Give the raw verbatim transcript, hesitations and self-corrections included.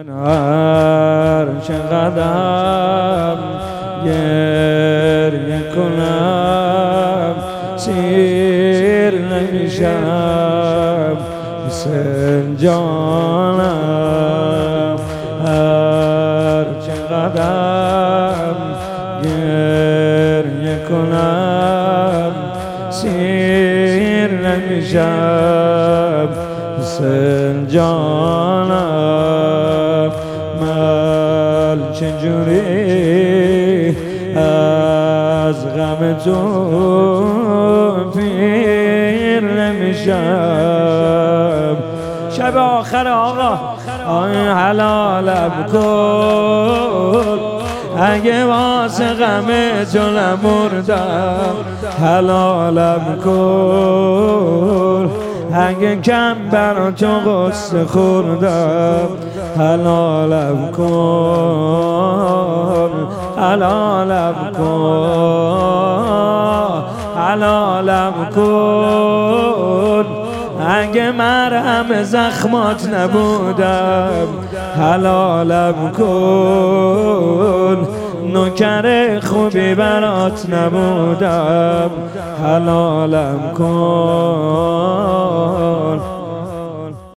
هر چقدر گریه کنم سیر نمیشم مثل جانم. هر چقدر گریه کنم سیر نمیشم مثل جانم. من چجوری از غم تو پیر نمیشم. شب آخر آقا آی حلالم کن اگه واسه غم تو نمردم. حلالم کن اگه کم برا تو غصه خوردم. حلالم کن حلالم کن حلالم کن اگه مرهم زخمات نبودم. حلالم کن نوکر خوبی برات نبودم. حلالم کن